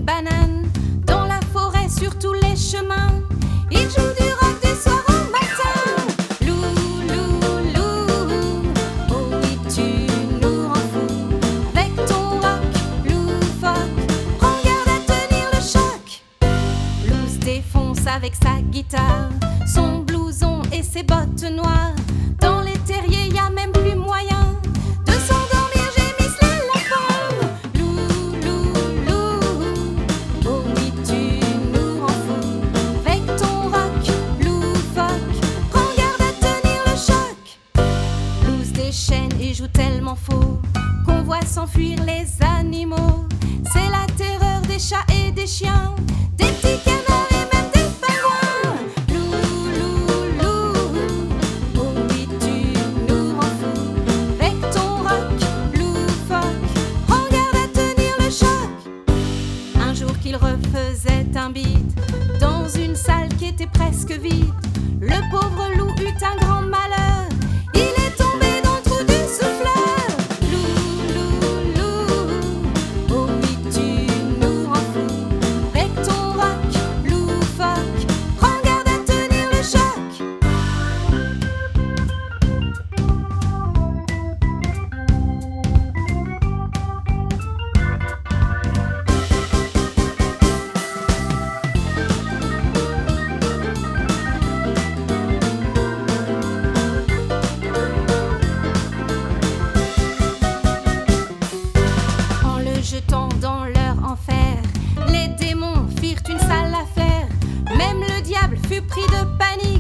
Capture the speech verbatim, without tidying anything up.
banane. Dans la forêt, sur tous les chemins, il joue du rock du soir au matin. Lou, lou, lou, oh oui tu nous rends fou. Avec ton rock loufoque, prends garde à tenir le choc. Lou se défonce avec sa guitare, son blouson et ses bottes noires. Dans les terriers, y a même plus moyen de s'endormir, gémissent les lapins. Lou, lou, lou, oh oui tu nous rends fou. Avec ton rock loufoque, prends garde à tenir le choc. Lou se déchaîne et joue tellement faux qu'on voit s'enfuir les animaux. C'est la terreur des chats et des chiens, des petits canards et même des pingouins. Lou, lou, lou, oh oui tu nous rends fou. Avec ton rock loufoque, prends garde à tenir le choc. Un jour qu'il refaisait un beat dans une salle qui était presque vide, le pauvre loup eut un grand malheur. Il est tombé dans le trou du souffleur. Lou, lou, lou, oh oui tu nous rends fou. Avec ton rock loufoque, prends garde à tenir le choc. En le jetant dans leur enfer, les démons firent une sale affaire. Même le diable fut pris de panique.